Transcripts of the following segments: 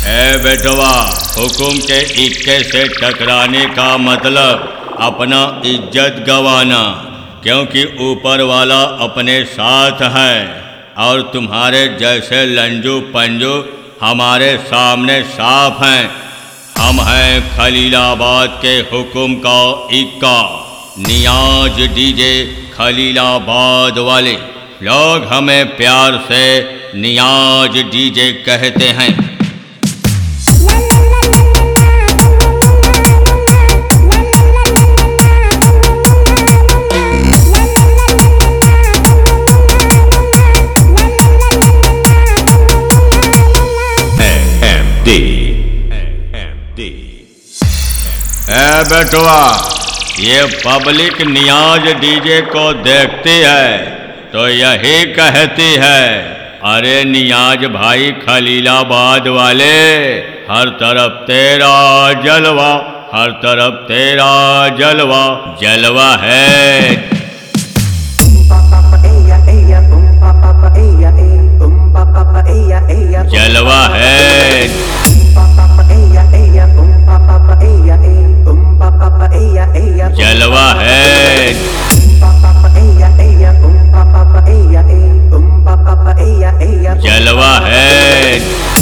ए बेटवा, हुकुम के इक्के से टकराने का मतलब अपना इज्जत गंवाना, क्योंकि ऊपर वाला अपने साथ है और तुम्हारे जैसे लंजू पंजू हमारे सामने साफ हैं। हम हैं खलीलाबाद के हुकुम का इक्का, नियाज डीजे खलीलाबाद वाले। लोग हमें प्यार से नियाज डीजे कहते हैं। ए बेटवा, ये पब्लिक नियाज डीजे को देखती है तो यही कहती है, अरे नियाज भाई खलीलाबाद वाले, हर तरफ तेरा जलवा, हर तरफ तेरा जलवा, जलवा है। जलवा है, जलवा है, जलवा है।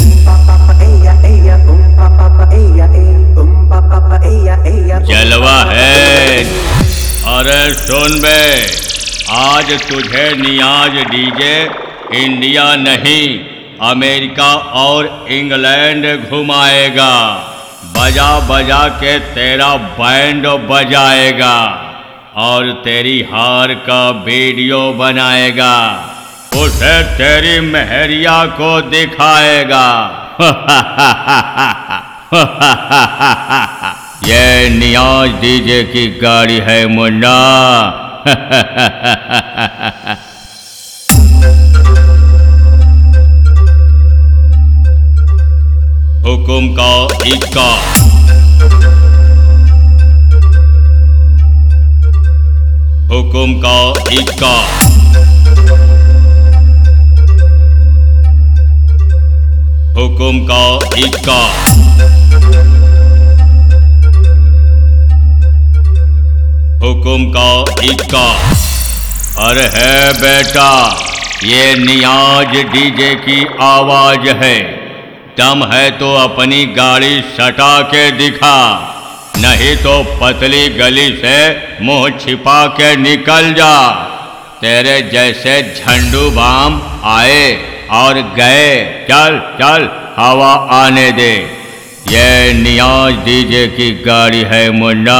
जलवा है। अरे सुन बे, आज तुझे नियाज डीजे इंडिया नहीं अमेरिका और इंग्लैंड घुमाएगा। बजा बजा के तेरा बैंड बजाएगा और तेरी हार का वीडियो बनाएगा, उसे तेरी मेहरिया को दिखाएगा। ये नियाज डीजे की गाड़ी है मुन्ना। हुकुम का इक्का, हुकुम का इक्का, हुकुम का इक्का, हुकुम का इक्का। अरे है बेटा, ये नियाज डीजे की आवाज है। दम है तो अपनी गाड़ी सटा के दिखा, नहीं तो पतली गली से मुंह छिपा के निकल जा। तेरे जैसे झंडू बाम आए और गए, चल चल हवा आने दे। ये नियाज डीजे की गाड़ी है मुन्ना।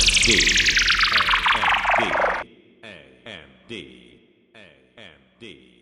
D.